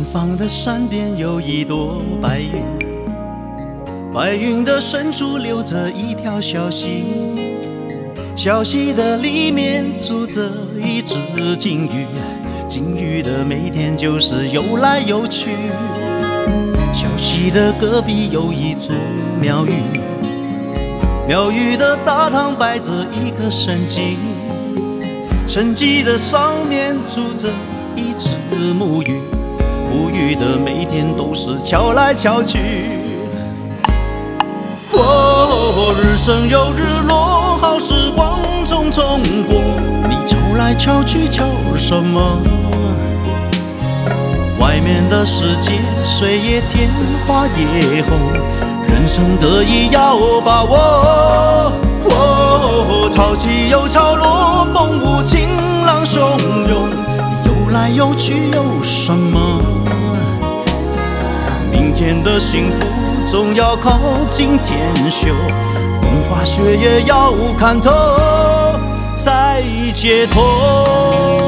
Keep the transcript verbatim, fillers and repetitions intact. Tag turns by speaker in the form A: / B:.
A: 方的山边有一朵白云，白云的深处流着一条小溪，小溪的里面住着一只金鱼，金鱼的每天就是游来游去。小溪的隔壁有一座庙宇，庙宇的大堂摆着一个神迹，神迹的上面住着一只木鱼，木鱼的每天都是敲来敲去。哦，日升又日落，好时光匆匆过，你敲来敲去敲什么？外面的世界水也甜花也红，人生得意要把握。哦，潮起又潮落，风舞晴朗汹涌，你游来游去有什么？明天的幸福总要靠今天修，风花雪月要看透才解脱。